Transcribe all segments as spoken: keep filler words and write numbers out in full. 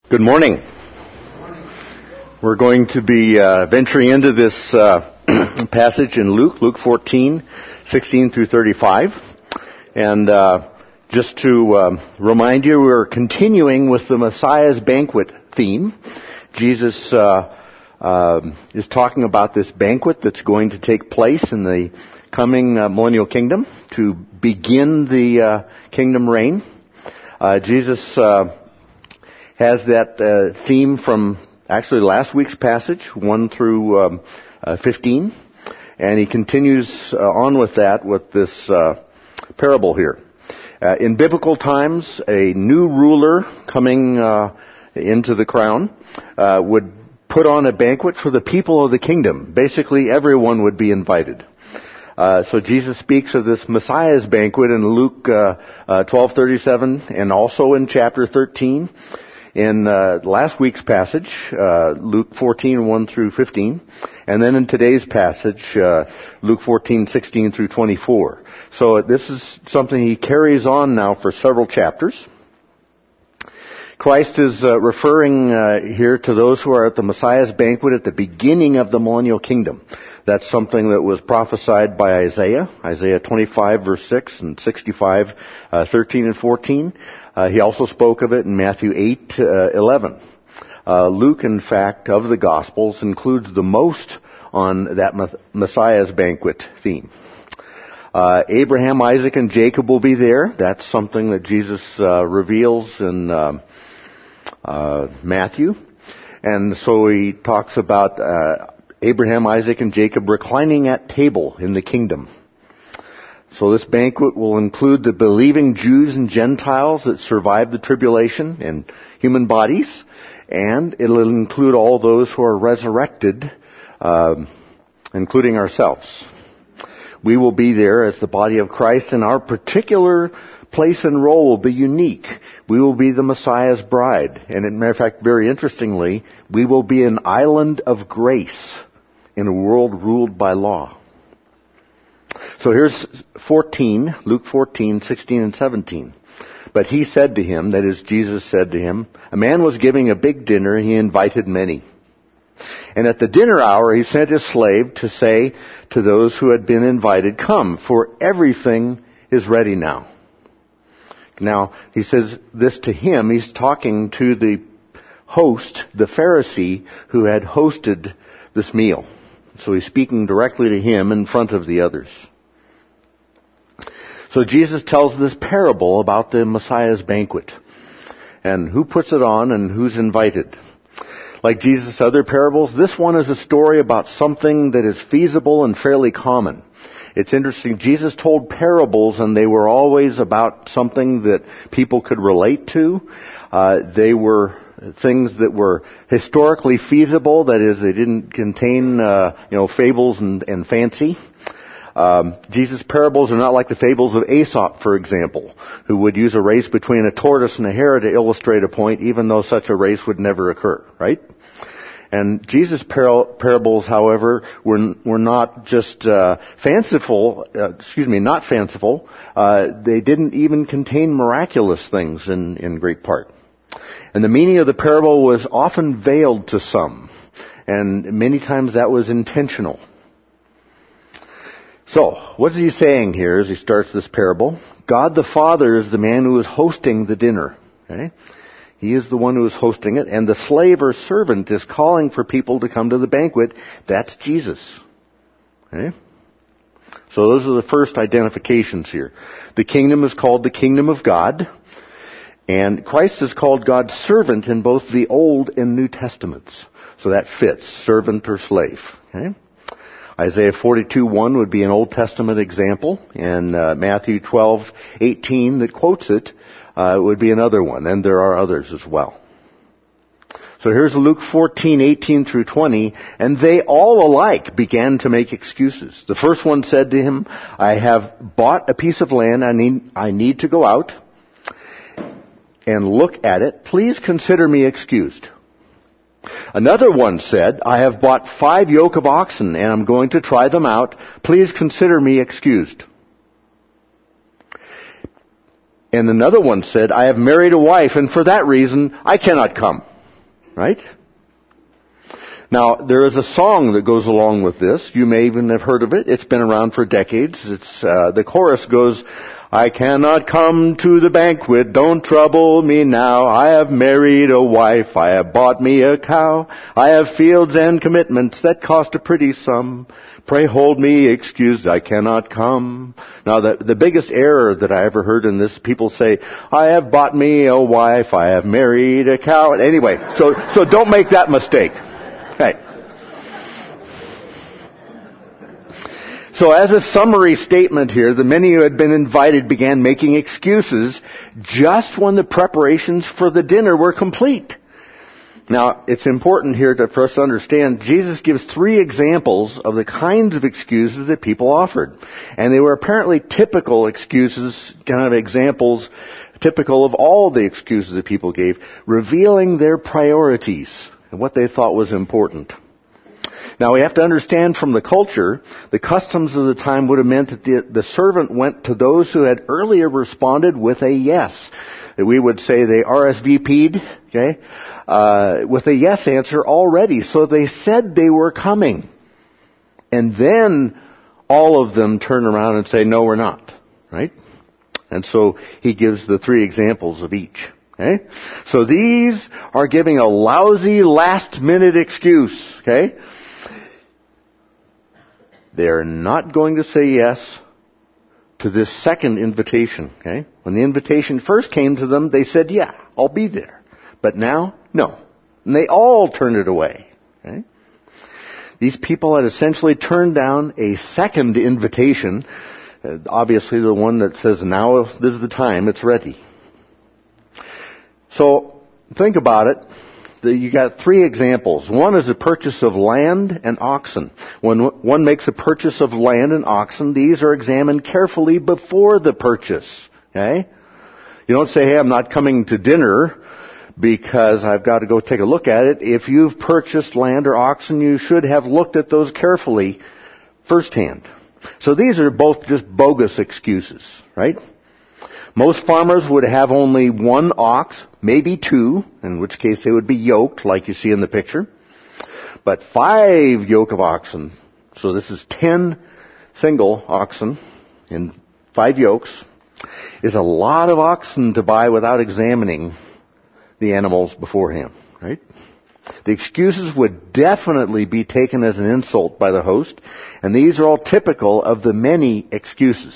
Good morning. We're going to be uh, venturing into this uh, passage in Luke, Luke fourteen, sixteen through thirty-five. And uh, just to um, remind you, we're continuing with the Messiah's banquet theme. Jesus uh, uh, is talking about this banquet that's going to take place in the coming uh, millennial kingdom to begin the uh, kingdom reign. Uh, Jesus uh, has that uh, theme from actually last week's passage, one through um, uh, fifteen, and he continues uh, on with that with this uh, parable here. Uh, in biblical times, a new ruler coming uh, into the crown uh, would put on a banquet for the people of the kingdom. Basically, everyone would be invited. Uh, so Jesus speaks of this Messiah's banquet in Luke uh, uh, twelve thirty-seven, and also in chapter thirteen. In uh, last week's passage, uh, Luke fourteen, one through fifteen, and then in today's passage, uh, Luke fourteen, sixteen through twenty-four. So this is something he carries on now for several chapters. Christ is uh, referring uh, here to those who are at the Messiah's banquet at the beginning of the millennial kingdom. That's something that was prophesied by Isaiah, Isaiah twenty-five verse six and sixty-five, uh, thirteen and fourteen. Uh, he also spoke of it in Matthew eight, uh, eleven. Uh, Luke, in fact, of the Gospels, includes the most on that Messiah's banquet theme. Uh, Abraham, Isaac, and Jacob will be there. That's something that Jesus uh, reveals in uh, uh, Matthew. And so he talks about uh, Abraham, Isaac, and Jacob reclining at table in the kingdom. So this banquet will include the believing Jews and Gentiles that survived the tribulation in human bodies, and it'll include all those who are resurrected, um, including ourselves. We will be there as the body of Christ, and our particular place and role will be unique. We will be the Messiah's bride. And as a matter of fact, very interestingly, we will be an island of grace in a world ruled by law. So here's fourteen, Luke fourteen, sixteen and seventeen. But he said to him, that is, Jesus said to him, a man was giving a big dinner, and he invited many. And at the dinner hour, he sent his slave to say to those who had been invited, come, for everything is ready now. Now, he says this to him. He's talking to the host, the Pharisee, who had hosted this meal. So he's speaking directly to him in front of the others. So Jesus tells this parable about the Messiah's banquet, and who puts it on and who's invited. Like Jesus' other parables, this one is a story about something that is feasible and fairly common. It's interesting, Jesus told parables, and they were always about something that people could relate to. Uh, they were things that were historically feasible, that is, they didn't contain, uh, you know, fables and, and fancy. Um, Jesus' parables are not like the fables of Aesop, for example, who would use a race between a tortoise and a hare to illustrate a point, even though such a race would never occur, right? And Jesus' par- parables, however, were were not just uh, fanciful. Uh, excuse me, not fanciful. Uh, they didn't even contain miraculous things in in great part. And the meaning of the parable was often veiled to some, and many times that was intentional. So, what is he saying here as he starts this parable? God the Father is the man who is hosting the dinner. Okay? He is the one who is hosting it, and the slave or servant is calling for people to come to the banquet. That's Jesus. Okay? So those are the first identifications here. The kingdom is called the kingdom of God, and Christ is called God's servant in both the Old and New Testaments. So that fits, servant or slave. Okay? Isaiah forty-two, one would be an Old Testament example, and uh, Matthew twelve, eighteen that quotes it uh, would be another one, and there are others as well. So here's Luke fourteen, eighteen through twenty, and they all alike began to make excuses. The first one said to him, I have bought a piece of land, I need, I need to go out and look at it. Please consider me excused. Another one said, I have bought five yoke of oxen, and I'm going to try them out. Please consider me excused. And another one said, I have married a wife, and for that reason, I cannot come. Right? Now, there is a song that goes along with this. You may even have heard of it. It's been around for decades. It's, uh, the chorus goes, I cannot come to the banquet, don't trouble me now. I have married a wife, I have bought me a cow. I have fields and commitments that cost a pretty sum. Pray hold me excused, I cannot come. Now, the, the biggest error that I ever heard in this, people say, I have bought me a wife, I have married a cow. Anyway, so, so don't make that mistake. Okay. So as a summary statement here, the many who had been invited began making excuses just when the preparations for the dinner were complete. Now, it's important here to, for us to understand, Jesus gives three examples of the kinds of excuses that people offered. And they were apparently typical excuses, kind of examples, typical of all the excuses that people gave, revealing their priorities and what they thought was important. Now, we have to understand from the culture, the customs of the time would have meant that the, the servant went to those who had earlier responded with a yes. We would say they R S V P'd, okay, uh, with a yes answer already. So they said they were coming. And then all of them turn around and say, no, we're not, right? And so he gives the three examples of each. Okay? So these are giving a lousy last minute excuse. Okay? They're not going to say yes to this second invitation. Okay? When the invitation first came to them, they said, yeah, I'll be there. But now, no. And they all turned it away. Okay? These people had essentially turned down a second invitation. Uh, obviously the one that says, now this is the time, it's ready. So, think about it. You got three examples. One is the purchase of land and oxen. When one makes a purchase of land and oxen, these are examined carefully before the purchase. Okay? You don't say, hey, I'm not coming to dinner because I've got to go take a look at it. If you've purchased land or oxen, you should have looked at those carefully firsthand. So these are both just bogus excuses, right? Most farmers would have only one ox, maybe two, in which case they would be yoked, like you see in the picture. But five yoke of oxen, so this is ten single oxen in five yokes, is a lot of oxen to buy without examining the animals beforehand, right? The excuses would definitely be taken as an insult by the host, and these are all typical of the many excuses.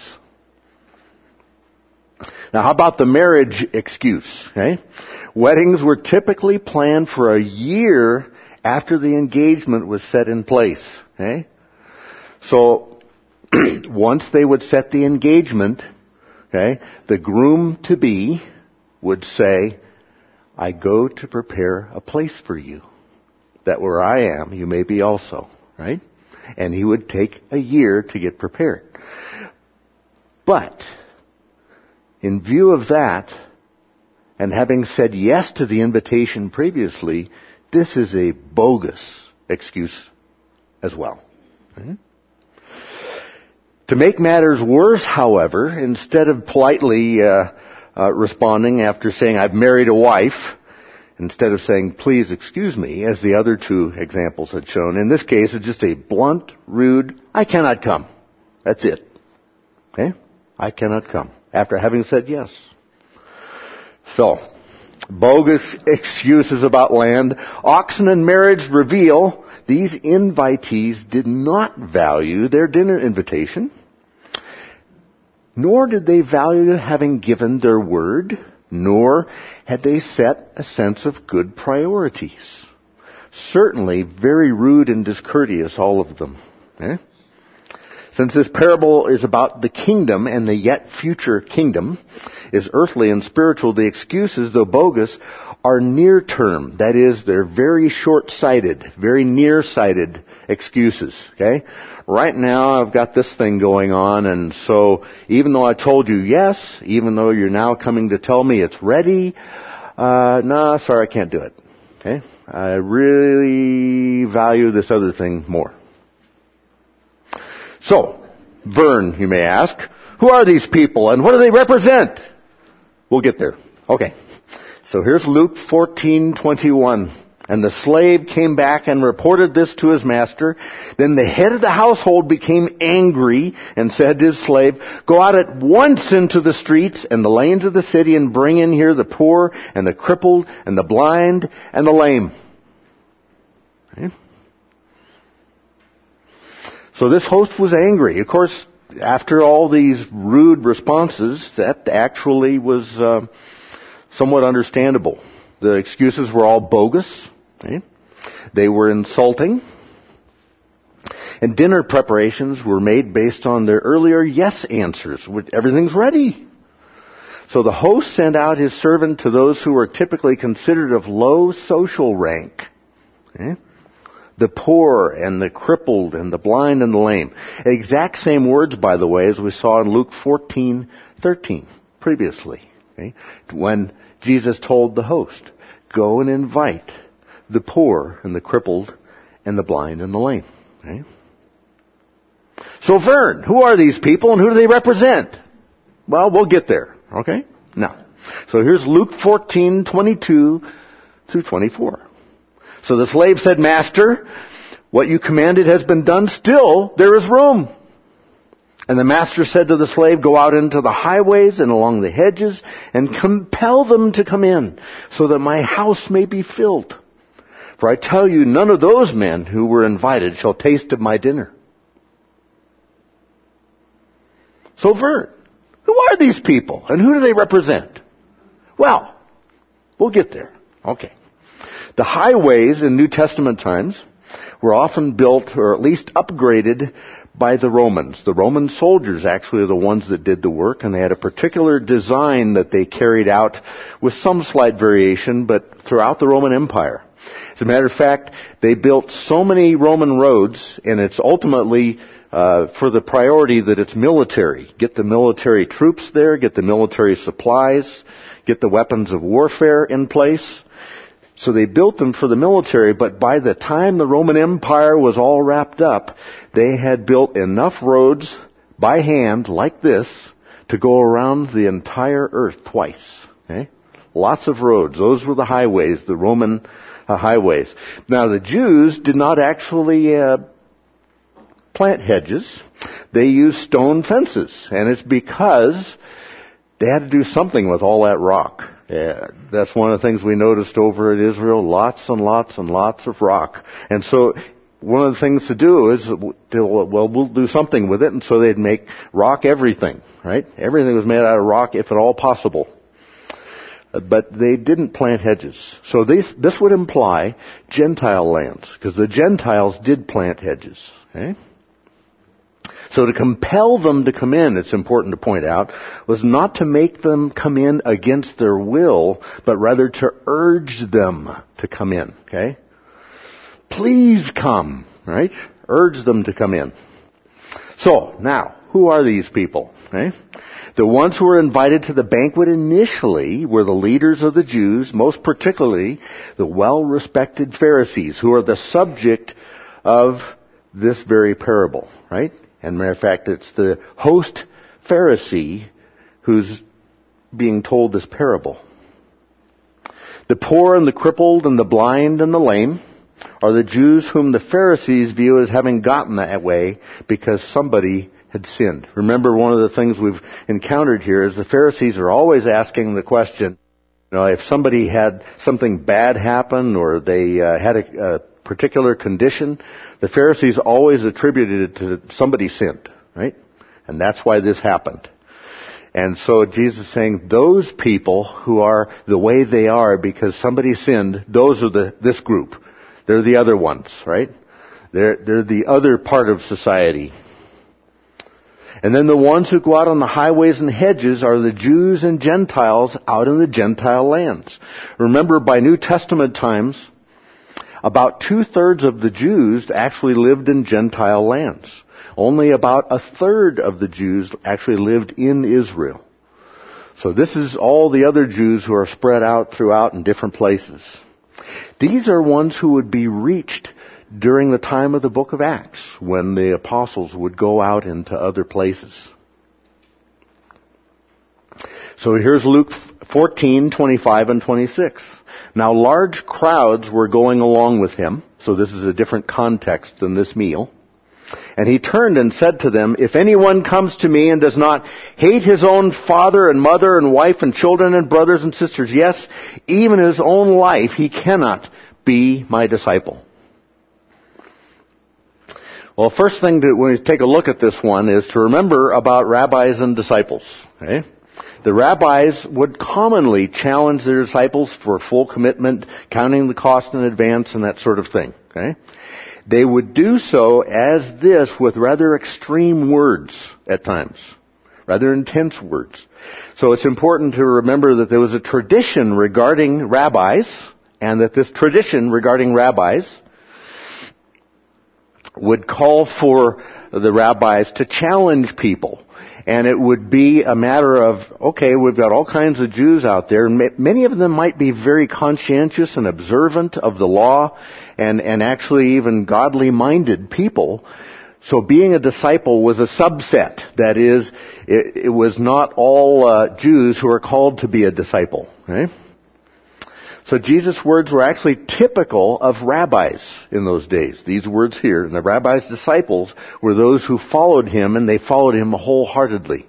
Now, how about the marriage excuse? Okay? Weddings were typically planned for a year after the engagement was set in place. Okay? So, once they would set the engagement, okay, the groom-to-be would say, I go to prepare a place for you, that where I am, you may be also. Right? And he would take a year to get prepared. But in view of that, and having said yes to the invitation previously, this is a bogus excuse as well. Okay? To make matters worse, however, instead of politely uh, uh, responding after saying, I've married a wife, instead of saying, please excuse me, as the other two examples had shown, in this case it's just a blunt, rude, I cannot come. That's it. Okay? I cannot come. After having said yes. So, bogus excuses about land. Oxen and marriage reveal these invitees did not value their dinner invitation, nor did they value having given their word, nor had they set a sense of good priorities. Certainly very rude and discourteous, all of them. Eh? Since this parable is about the kingdom and the yet future kingdom is earthly and spiritual, the excuses, though bogus, are near term. That is, they're very short-sighted, very near-sighted excuses. Okay? Right now I've got this thing going on, and so even though I told you yes, even though you're now coming to tell me it's ready, uh, no, sorry, I can't do it. Okay? I really value this other thing more. So, Vern, you may ask, who are these people and what do they represent? We'll get there. Okay. So here's Luke fourteen twenty-one. And the slave came back and reported this to his master. Then the head of the household became angry and said to his slave, go out at once into the streets and the lanes of the city and bring in here the poor and the crippled and the blind and the lame. Okay. So this host was angry. Of course, after all these rude responses, that actually was uh, somewhat understandable. The excuses were all bogus. Okay. They were insulting. And dinner preparations were made based on their earlier yes answers. Everything's ready. So the host sent out his servant to those who were typically considered of low social rank. Okay. The poor and the crippled and the blind and the lame. Exact same words, by the way, as we saw in Luke fourteen thirteen previously. Okay. When Jesus told the host, go and invite the poor and the crippled and the blind and the lame. Okay? So Vern, who are these people and who do they represent? Well, we'll get there. Okay? Now, so here's Luke fourteen twenty-two through twenty-four. So the slave said, Master, what you commanded has been done. Still, there is room. And the master said to the slave, go out into the highways and along the hedges and compel them to come in so that my house may be filled. For I tell you, none of those men who were invited shall taste of my dinner. So Vern, who are these people and who do they represent? Well, we'll get there. Okay. The highways in New Testament times were often built or at least upgraded by the Romans. The Roman soldiers actually are the ones that did the work, and they had a particular design that they carried out with some slight variation, but throughout the Roman Empire. As a matter of fact, they built so many Roman roads, and it's ultimately uh, for the priority that it's military. Get the military troops there, get the military supplies, get the weapons of warfare in place. So they built them for the military, but by the time the Roman Empire was all wrapped up, they had built enough roads by hand like this to go around the entire earth twice. Okay? Lots of roads. Those were the highways, the Roman uh, highways. Now the Jews did not actually uh, plant hedges. They used stone fences, and it's because they had to do something with all that rock. Yeah, that's one of the things we noticed over at Israel, lots and lots and lots of rock. And so one of the things to do is, well, we'll do something with it, and so they'd make rock everything, right? Everything was made out of rock if at all possible. But they didn't plant hedges. So this, this would imply Gentile lands, because the Gentiles did plant hedges, okay? So to compel them to come in, it's important to point out, was not to make them come in against their will, but rather to urge them to come in, okay? Please come, right? Urge them to come in. So, now, who are these people, okay? The ones who were invited to the banquet initially were the leaders of the Jews, most particularly the well-respected Pharisees, who are the subject of this very parable, right? And matter of fact, it's the host Pharisee who's being told this parable. The poor and the crippled and the blind and the lame are the Jews whom the Pharisees view as having gotten that way because somebody had sinned. Remember, one of the things we've encountered here is the Pharisees are always asking the question, you know, if somebody had something bad happen or they uh, had a, a particular condition, the Pharisees always attributed it to somebody sinned, right? And that's why this happened. And so Jesus is saying those people who are the way they are because somebody sinned, those are the this group. They're the other ones, right? They're they're the other part of society. And then the ones who go out on the highways and hedges are the Jews and Gentiles out in the Gentile lands. Remember, by New Testament times, about two-thirds of the Jews actually lived in Gentile lands. Only about a third of the Jews actually lived in Israel. So this is all the other Jews who are spread out throughout in different places. These are ones who would be reached during the time of the book of Acts, when the apostles would go out into other places. So here's Luke fourteen, twenty-five and twenty-six. Now large crowds were going along with him, so this is a different context than this meal. And he turned and said to them, if anyone comes to me and does not hate his own father and mother and wife and children and brothers and sisters, yes, even his own life, he cannot be my disciple. Well, first thing to, when we take a look at this one is to remember about rabbis and disciples. Okay? The rabbis would commonly challenge their disciples for full commitment, counting the cost in advance and that sort of thing. Okay? They would do so as this with rather extreme words at times, rather intense words. So it's important to remember that there was a tradition regarding rabbis, and that this tradition regarding rabbis would call for the rabbis to challenge people. And it would be a matter of, okay, we've got all kinds of Jews out there, and many of them might be very conscientious and observant of the law, and, and actually even godly-minded people. So being a disciple was a subset. That is, it, it was not all uh, Jews who are called to be a disciple. Okay? So Jesus' words were actually typical of rabbis in those days. These words here, and the rabbis' disciples were those who followed him, and they followed him wholeheartedly.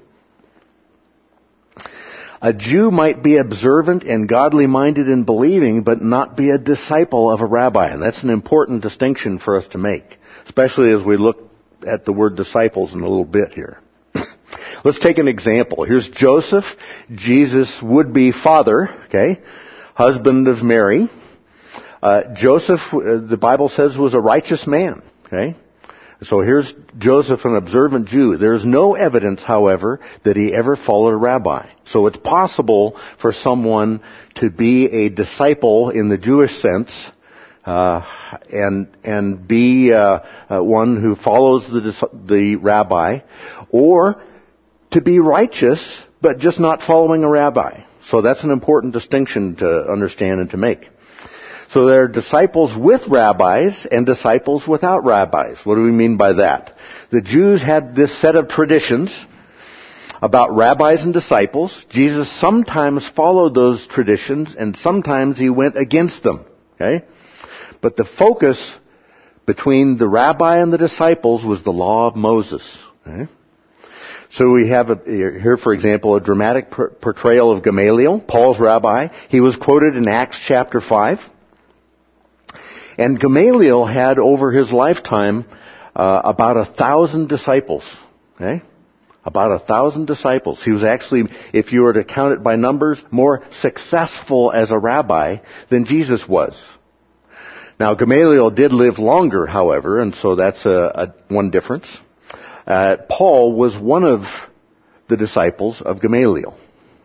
A Jew might be observant and godly-minded in believing, but not be a disciple of a rabbi. And that's an important distinction for us to make, especially as we look at the word disciples in a little bit here. Let's take an example. Here's Joseph, Jesus' would-be father, okay, husband of Mary. Uh, Joseph, uh, the Bible says, was a righteous man, okay? So here's Joseph, an observant Jew. There's no evidence, however, that he ever followed a rabbi. So it's possible for someone to be a disciple in the Jewish sense, uh, and and be uh, uh, one who follows the the rabbi, or to be righteous but just not following a rabbi. So that's an important distinction to understand and to make. So there are disciples with rabbis and disciples without rabbis. What do we mean by that? The Jews had this set of traditions about rabbis and disciples. Jesus sometimes followed those traditions, and sometimes he went against them. Okay? But the focus between the rabbi and the disciples was the law of Moses. Okay? So we have a, here, for example, a dramatic portrayal of Gamaliel, Paul's rabbi. He was quoted in Acts chapter five. And Gamaliel had over his lifetime uh, about a thousand disciples. Okay? About a thousand disciples. He was actually, if you were to count it by numbers, more successful as a rabbi than Jesus was. Now, Gamaliel did live longer, however, and so that's a, a one difference. Uh, Paul was one of the disciples of Gamaliel.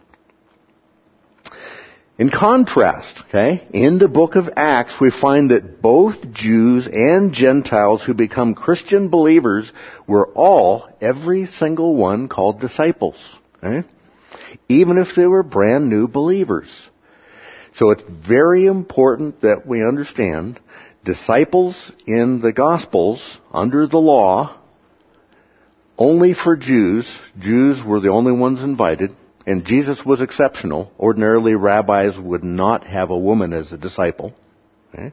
In contrast, okay, in the book of Acts, we find that both Jews and Gentiles who become Christian believers were all, every single one, called disciples. Okay? Even if they were brand new believers. So it's very important that we understand disciples in the Gospels under the law, only for Jews. Jews were the only ones invited. And Jesus was exceptional. Ordinarily, rabbis would not have a woman as a disciple. Okay?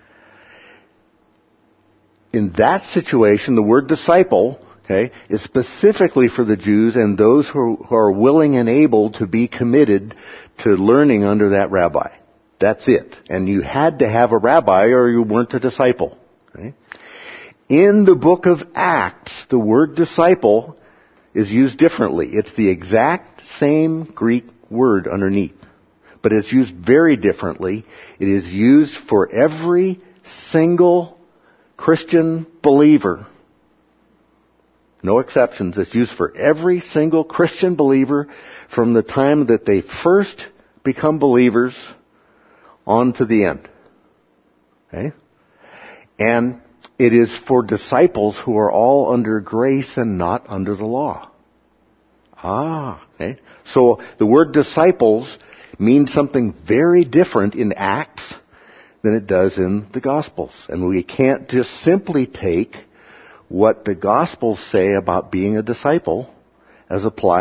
In that situation, the word disciple, okay, is specifically for the Jews and those who, who are willing and able to be committed to learning under that rabbi. That's it. And you had to have a rabbi or you weren't a disciple. Okay? In the book of Acts, the word disciple is used differently. It's the exact same Greek word underneath, but it's used very differently. It is used for every single Christian believer. No exceptions. It's used for every single Christian believer from the time that they first become believers on to the end. Okay? And it is for disciples who are all under grace and not under the law. Ah, okay. So the word disciples means something very different in Acts than it does in the Gospels. And we can't just simply take what the Gospels say about being a disciple as applying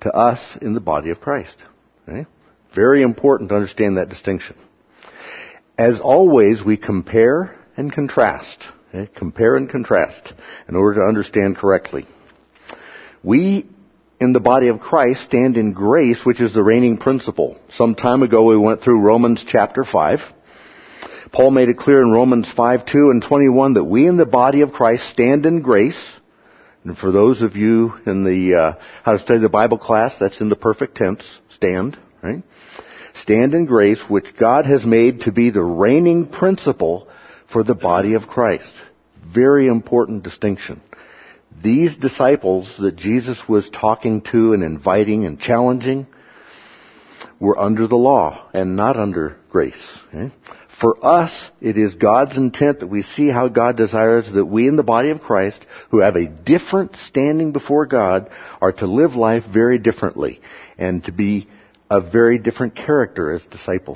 to us in the body of Christ. Okay? Very important to understand that distinction. As always, we compare and contrast. Okay? Compare and contrast in order to understand correctly. We, in the body of Christ, stand in grace, which is the reigning principle. Some time ago we went through Romans chapter five. Paul made it clear in Romans five, two and twenty-one that we in the body of Christ stand in grace. And for those of you in the uh, How to Study the Bible class, that's in the perfect tense, stand, right? Stand in grace, which God has made to be the reigning principle for the body of Christ. Very important distinction. These disciples that Jesus was talking to and inviting and challenging were under the law and not under grace. Okay? For us, it is God's intent that we see how God desires that we in the body of Christ, who have a different standing before God, are to live life very differently and to be a very different character as disciples.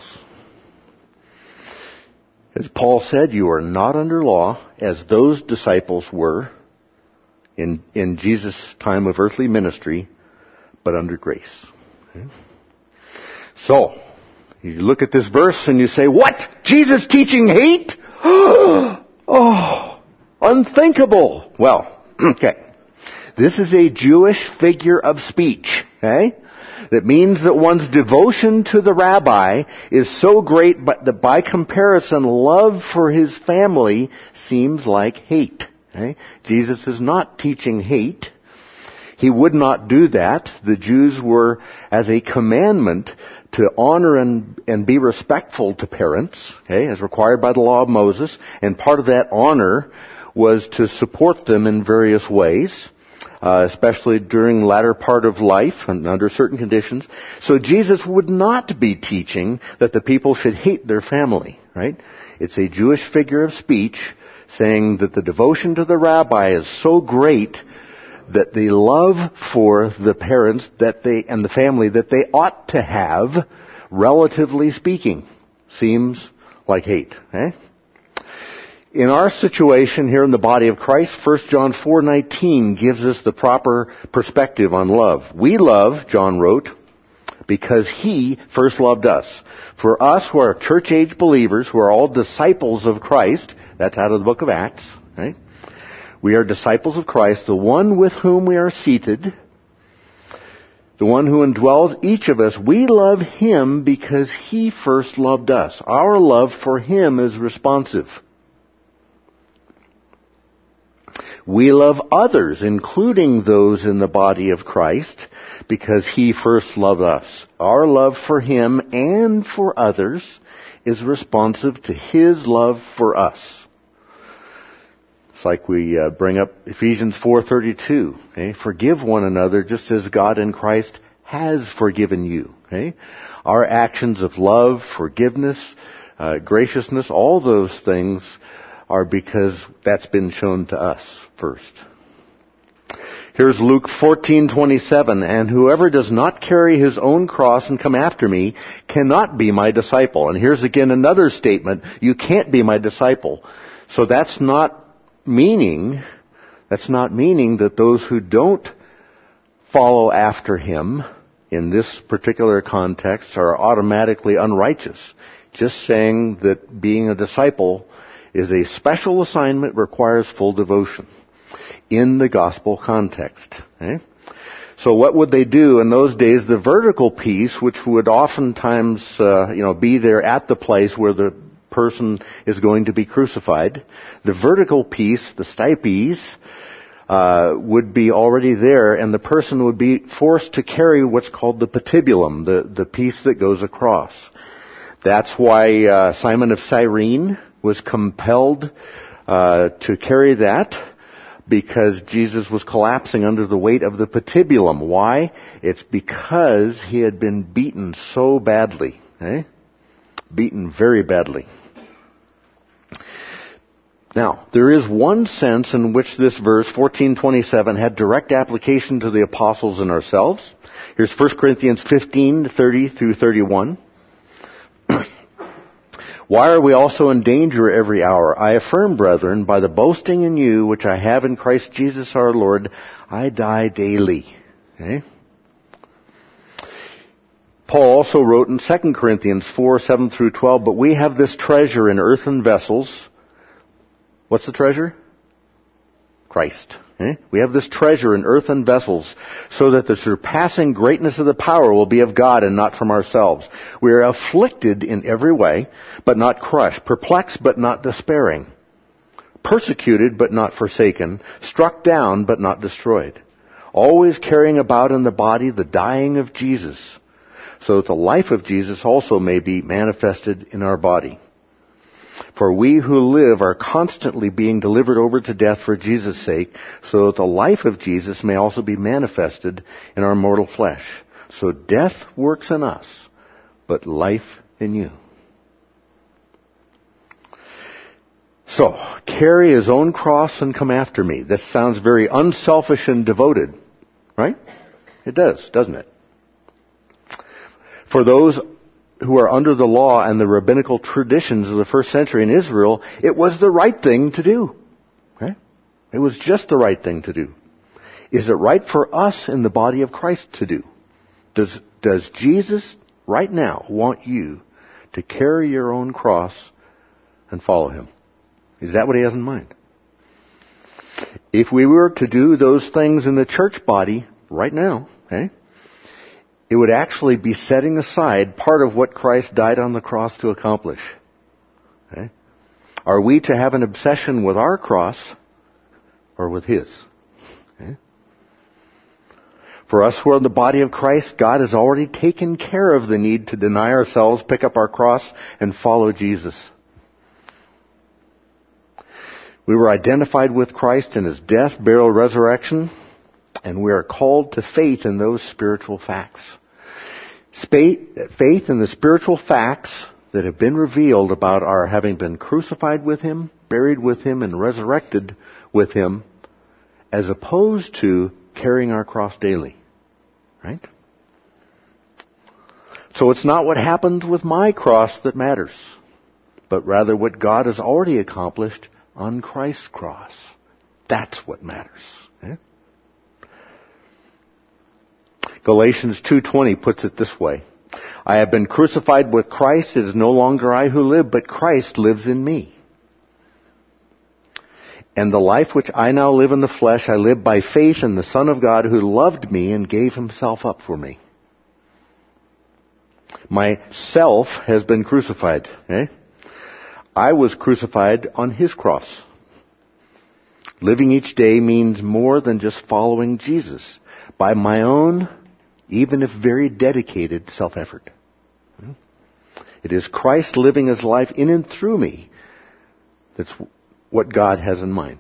As Paul said, you are not under law as those disciples were in, in Jesus' time of earthly ministry, but under grace. Okay? So, you look at this verse and you say, what? Jesus teaching hate? Oh, unthinkable. Well, okay. This is a Jewish figure of speech, okay? That means that one's devotion to the rabbi is so great that by comparison, love for his family seems like hate. Okay? Jesus is not teaching hate. He would not do that. The Jews were, as a commandment, to honor and, and be respectful to parents, okay, as required by the law of Moses. And part of that honor was to support them in various ways, uh, especially during the latter part of life and under certain conditions. So Jesus would not be teaching that the people should hate their family, right? It's a Jewish figure of speech saying that the devotion to the rabbi is so great that the love for the parents that they and the family that they ought to have, relatively speaking, seems like hate. Eh? In our situation here in the body of Christ, First John four nineteen gives us the proper perspective on love. We love, John wrote, because He first loved us. For us who are church-age believers, who are all disciples of Christ, that's out of the book of Acts, right? We are disciples of Christ, the one with whom we are seated, the one who indwells each of us. We love Him because He first loved us. Our love for Him is responsive. We love others, including those in the body of Christ, because He first loved us. Our love for Him and for others is responsive to His love for us. It's like we uh, bring up Ephesians four thirty-two. Okay? Forgive one another just as God in Christ has forgiven you. Okay? Our actions of love, forgiveness, uh, graciousness, all those things are because that's been shown to us first. Here's Luke fourteen twenty-seven. And whoever does not carry his own cross and come after me cannot be my disciple. And here's again another statement. You can't be my disciple. So that's not meaning, that's not meaning that those who don't follow after Him in this particular context are automatically unrighteous. Just saying that being a disciple is a special assignment, requires full devotion in the gospel context. Okay? So what would they do in those days? The vertical piece, which would oftentimes, uh, you know, be there at the place where the person is going to be crucified. The vertical piece, the stipes, uh, would be already there, and the person would be forced to carry what's called the patibulum, the, the piece that goes across. That's why uh, Simon of Cyrene was compelled uh, to carry that, because Jesus was collapsing under the weight of the patibulum. Why? It's because he had been beaten so badly. Eh? Beaten very badly. Now, there is one sense in which this verse, fourteen twenty-seven, had direct application to the apostles and ourselves. Here's First Corinthians fifteen, thirty through thirty-one. Why are we also in danger every hour? I affirm, brethren, by the boasting in you, which I have in Christ Jesus our Lord, I die daily. Okay? Paul also wrote in Second Corinthians four, seven through twelve, but we have this treasure in earthen vessels. What's the treasure? Christ. Eh? We have this treasure in earthen vessels, so that the surpassing greatness of the power will be of God and not from ourselves. We are afflicted in every way, but not crushed, perplexed, but not despairing, persecuted, but not forsaken, struck down, but not destroyed, always carrying about in the body the dying of Jesus, so that the life of Jesus also may be manifested in our body. For we who live are constantly being delivered over to death for Jesus' sake, so that the life of Jesus may also be manifested in our mortal flesh. So death works in us, but life in you. So, carry his own cross and come after me. This sounds very unselfish and devoted, right? It does, doesn't it? For those who are under the law and the rabbinical traditions of the first century in Israel, it was the right thing to do. Okay? It was just the right thing to do. Is it right for us in the body of Christ to do? Does, does Jesus right now want you to carry your own cross and follow him? Is that what he has in mind? If we were to do those things in the church body right now, okay, it would actually be setting aside part of what Christ died on the cross to accomplish. Okay? Are we to have an obsession with our cross or with his? Okay? For us who are in the body of Christ, God has already taken care of the need to deny ourselves, pick up our cross, and follow Jesus. We were identified with Christ in his death, burial, resurrection, and we are called to faith in those spiritual facts. Faith in the spiritual facts that have been revealed about our having been crucified with him, buried with him, and resurrected with him, as opposed to carrying our cross daily. Right? So it's not what happens with my cross that matters, but rather what God has already accomplished on Christ's cross. That's what matters. Okay? Galatians two twenty puts it this way. I have been crucified with Christ. It is no longer I who live, but Christ lives in me. And the life which I now live in the flesh, I live by faith in the Son of God who loved me and gave himself up for me. My self has been crucified. Okay? I was crucified on his cross. Living each day means more than just following Jesus by my own, even if very dedicated, self-effort. It is Christ living his life in and through me that's what God has in mind.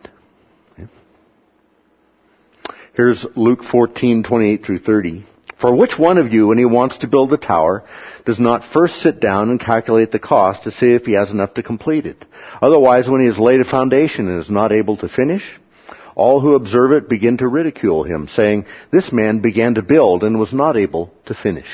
Here's Luke fourteen, twenty-eight through thirty. For which one of you, when he wants to build a tower, does not first sit down and calculate the cost to see if he has enough to complete it? Otherwise, when he has laid a foundation and is not able to finish, all who observe it begin to ridicule him, saying, this man began to build and was not able to finish.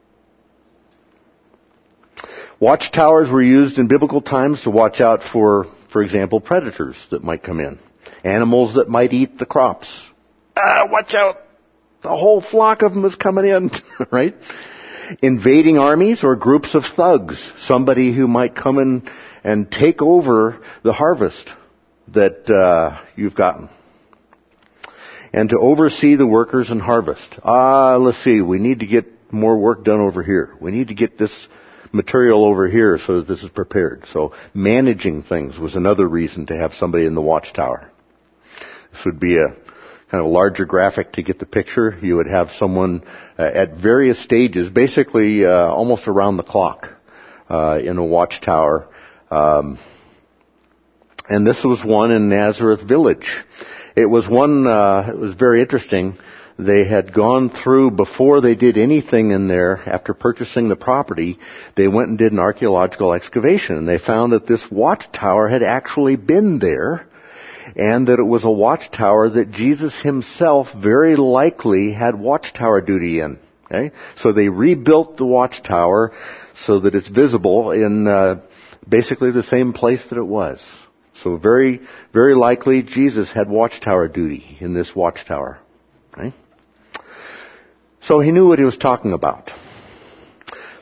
Watchtowers were used in biblical times to watch out for, for example, predators that might come in. Animals that might eat the crops. Ah, watch out! The whole flock of them is coming in, right? Invading armies or groups of thugs. Somebody who might come in and take over the harvest that uh, you've gotten. And to oversee the workers in harvest. Ah, let's see, we need to get more work done over here. We need to get this material over here so that this is prepared. So managing things was another reason to have somebody in the watchtower. This would be a kind of a larger graphic to get the picture. You would have someone uh, at various stages, basically uh, almost around the clock uh, in a watchtower. Um, and this was one in Nazareth Village. It was one, uh, it was very interesting. They had gone through, before they did anything in there, after purchasing the property, they went and did an archaeological excavation. And they found that this watchtower had actually been there, and that it was a watchtower that Jesus himself very likely had watchtower duty in. Okay? So they rebuilt the watchtower so that it's visible in uh, basically the same place that it was. So very, very likely Jesus had watchtower duty in this watchtower. Okay? So he knew what he was talking about.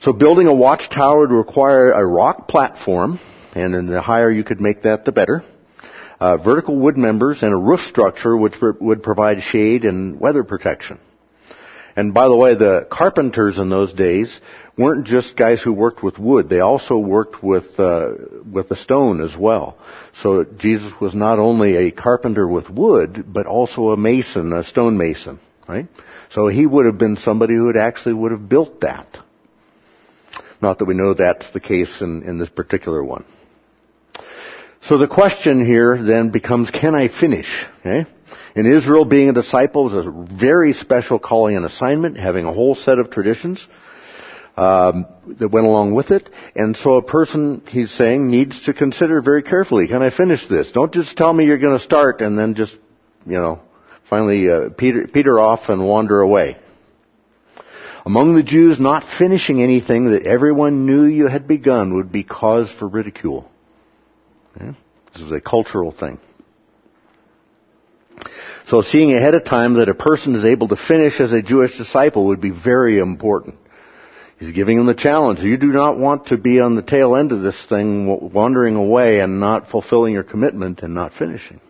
So building a watchtower would require a rock platform, and then the higher you could make that, the better. Uh, vertical wood members and a roof structure which would provide shade and weather protection. And by the way, the carpenters in those days weren't just guys who worked with wood. They also worked with uh, with the stone as well. So Jesus was not only a carpenter with wood, but also a mason, a stone mason, right? So he would have been somebody who had actually would have built that. Not that we know that's the case in, in this particular one. So the question here then becomes, can I finish? Okay? In Israel, being a disciple is a very special calling and assignment, having a whole set of traditions um, that went along with it. And so a person, he's saying, needs to consider very carefully, can I finish this? Don't just tell me you're going to start and then just, you know, finally uh, peter, peter off and wander away. Among the Jews, not finishing anything that everyone knew you had begun would be cause for ridicule. Okay? This is a cultural thing. So seeing ahead of time that a person is able to finish as a Jewish disciple would be very important. He's giving them the challenge. You do not want to be on the tail end of this thing, wandering away and not fulfilling your commitment and not finishing.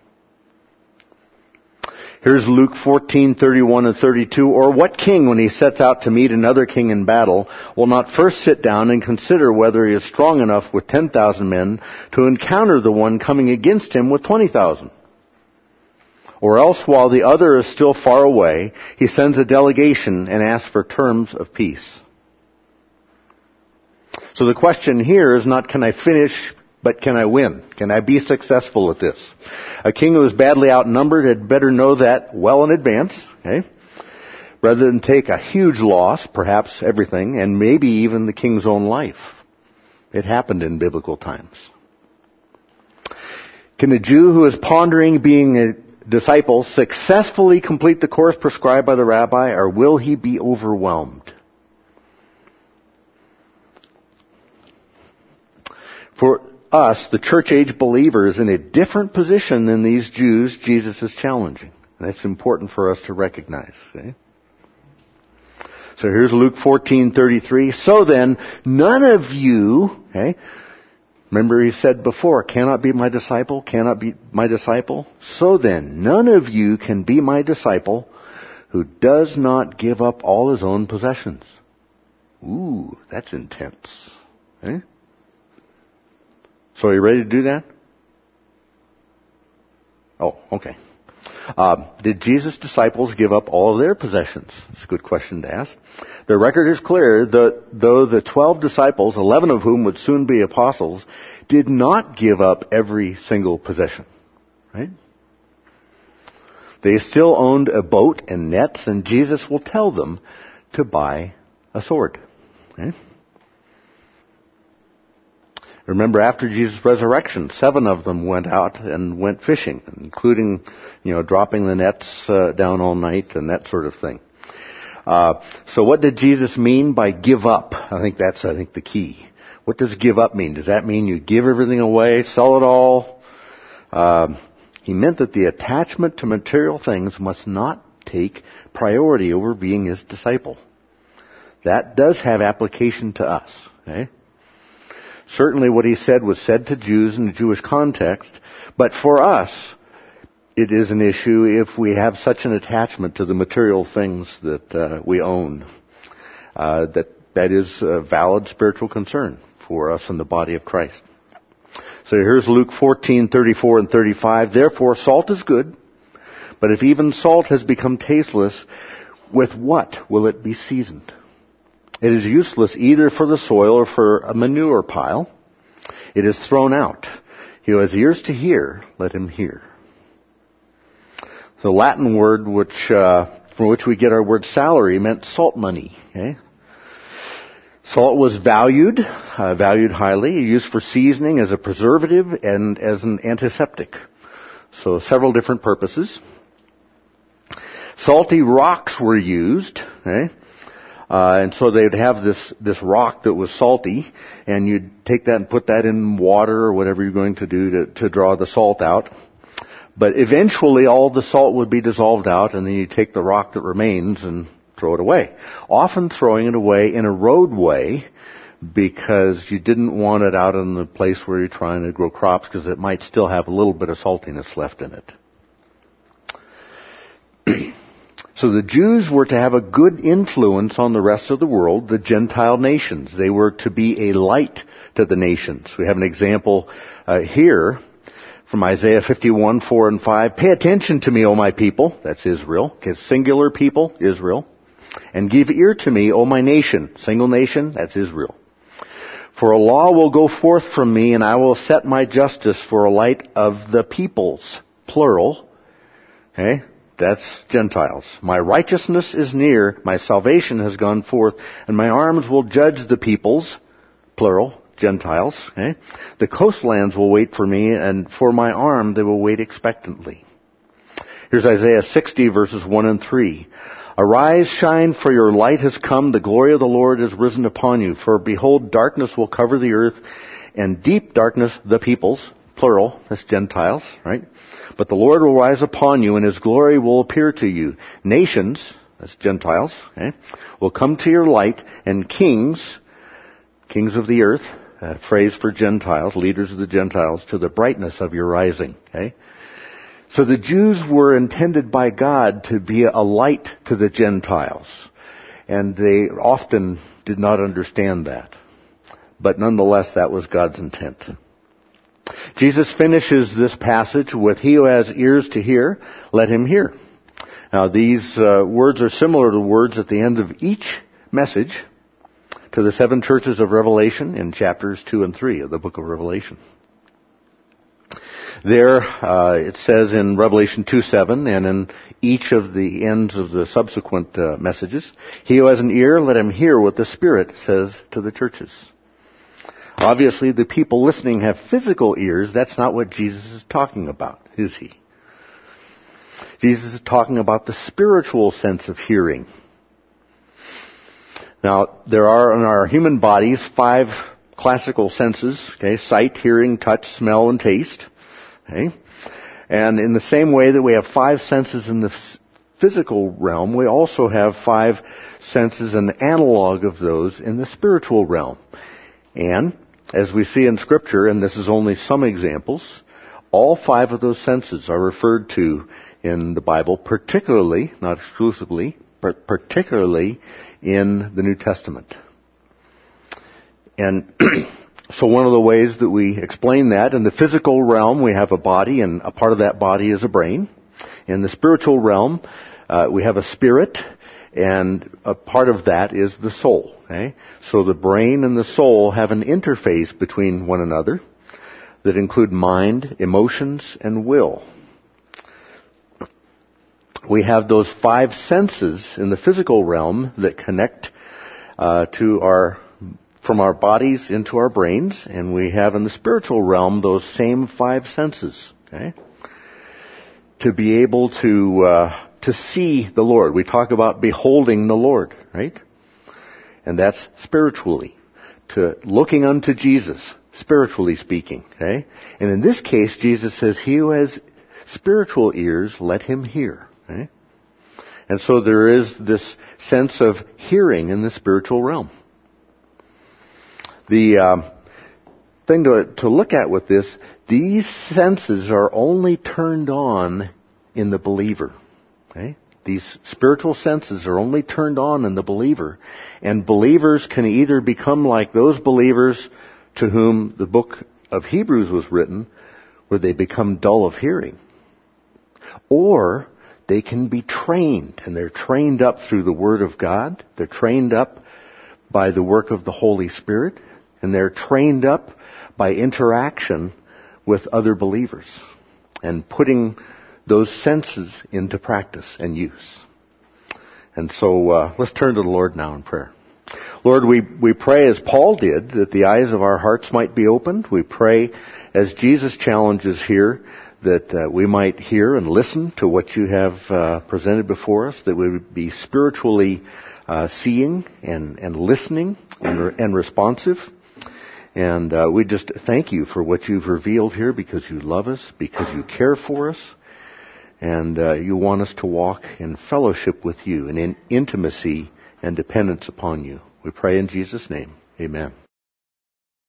Here's Luke fourteen, thirty-one and thirty-two. Or what king, when he sets out to meet another king in battle, will not first sit down and consider whether he is strong enough with ten thousand men to encounter the one coming against him with twenty thousand? Or else, while the other is still far away, he sends a delegation and asks for terms of peace. So the question here is not, can I finish, but can I win? Can I be successful at this? A king who is badly outnumbered had better know that well in advance, okay? Rather than take a huge loss, perhaps everything, and maybe even the king's own life. It happened in biblical times. Can a Jew who is pondering being a disciple successfully complete the course prescribed by the rabbi, or will he be overwhelmed? For us, the church age believers, in a different position than these Jews, Jesus is challenging. And that's important for us to recognize. Okay? So here's Luke fourteen thirty-three. So then, none of you, okay, remember he said before, cannot be my disciple, cannot be my disciple. So then, none of you can be my disciple who does not give up all his own possessions. Ooh, that's intense. Okay? So are you ready to do that? Oh, okay. Uh, did Jesus' disciples give up all of their possessions? It's a good question to ask. The record is clear that though the twelve disciples, eleven of whom would soon be apostles, did not give up every single possession. Right? They still owned a boat and nets, and Jesus will tell them to buy a sword. Okay? Remember, after Jesus' resurrection, seven of them went out and went fishing, including, you know, dropping the nets uh, down all night and that sort of thing. Uh, so what did Jesus mean by give up? I think that's, I think, the key. What does give up mean? Does that mean you give everything away, sell it all? Uh, he meant that the attachment to material things must not take priority over being his disciple. That does have application to us, okay? Certainly what he said was said to Jews in the Jewish context, but for us, it is an issue if we have such an attachment to the material things that uh, we own. Uh, that that is a valid spiritual concern for us in the body of Christ. So here's Luke fourteen thirty-four and thirty-five. Therefore, salt is good, but if even salt has become tasteless, with what will it be seasoned? It is useless either for the soil or for a manure pile. It is thrown out. He who has ears to hear, let him hear. The Latin word which uh, from which we get our word salary meant salt money. Okay? Salt was valued, uh, valued highly, used for seasoning as a preservative and as an antiseptic. So several different purposes. Salty rocks were used. Okay? Uh, and so they'd have this, this rock that was salty, and you'd take that and put that in water or whatever you're going to do to, to draw the salt out. But eventually all the salt would be dissolved out, and then you take the rock that remains and throw it away. Often throwing it away in a roadway because you didn't want it out in the place where you're trying to grow crops because it might still have a little bit of saltiness left in it. So the Jews were to have a good influence on the rest of the world, the Gentile nations. They were to be a light to the nations. We have an example uh, here from Isaiah fifty-one, four and five. Pay attention to me, O my people. That's Israel. Okay, singular people, Israel. And give ear to me, O my nation. Single nation, that's Israel. For a law will go forth from me, and I will set my justice for a light of the peoples. Plural. Okay, that's Gentiles. My righteousness is near, my salvation has gone forth, and my arms will judge the peoples. Plural. Gentiles. Okay? The coastlands will wait for me, and for my arm they will wait expectantly. Here's Isaiah sixty, verses one and three. Arise, shine, for your light has come. The glory of the Lord is risen upon you. For behold, darkness will cover the earth, and deep darkness the peoples. Plural. That's Gentiles, right? But the Lord will rise upon you, and His glory will appear to you. Nations, that's Gentiles, okay, will come to your light, and kings, kings of the earth, a phrase for Gentiles, leaders of the Gentiles, to the brightness of your rising. Okay? So the Jews were intended by God to be a light to the Gentiles. And they often did not understand that. But nonetheless, that was God's intent. Jesus finishes this passage with, he who has ears to hear, let him hear. Now these uh, words are similar to words at the end of each message to the seven churches of Revelation in chapters two and three of the book of Revelation. There, uh, it says in Revelation two seven and in each of the ends of the subsequent uh, messages, he who has an ear, let him hear what the Spirit says to the churches. Obviously, the people listening have physical ears. That's not what Jesus is talking about, is he? Jesus is talking about the spiritual sense of hearing. Now, there are in our human bodies five classical senses, okay, sight, hearing, touch, smell, and taste. Okay? And in the same way that we have five senses in the physical realm, we also have five senses, an analog of those in the spiritual realm. And, as we see in Scripture, and this is only some examples, all five of those senses are referred to in the Bible, particularly, not exclusively, but particularly in the New Testament. And so one of the ways that we explain that, in the physical realm we have a body, and a part of that body is a brain. In the spiritual realm uh, we have a spirit, and a part of that is the soul. Okay? So the brain and the soul have an interface between one another that include mind, emotions, and will. We have those five senses in the physical realm that connect uh, to our, from our bodies into our brains, and we have in the spiritual realm those same five senses. Okay, to be able to uh, to see the Lord. We talk about beholding the Lord, right? And that's spiritually, to looking unto Jesus, spiritually speaking. Okay, and in this case, Jesus says, "He who has spiritual ears, let him hear." Okay? And so there is this sense of hearing in the spiritual realm. The uh, thing to, to look at with this, these senses are only turned on in the believer. Okay? These spiritual senses are only turned on in the believer. And believers can either become like those believers to whom the book of Hebrews was written, where they become dull of hearing. Or they can be trained, and they're trained up through the Word of God. They're trained up by the work of the Holy Spirit, and they're trained up by interaction with other believers and putting those senses into practice and use. And so uh, let's turn to the Lord now in prayer. Lord, we, we pray as Paul did, that the eyes of our hearts might be opened. We pray as Jesus challenges here, that uh, we might hear and listen to what you have uh, presented before us, that we would be spiritually uh, seeing and, and listening and, re- and responsive. And uh, we just thank you for what you've revealed here, because you love us, because you care for us, And uh, you want us to walk in fellowship with you and in intimacy and dependence upon you. We pray in Jesus' name. Amen.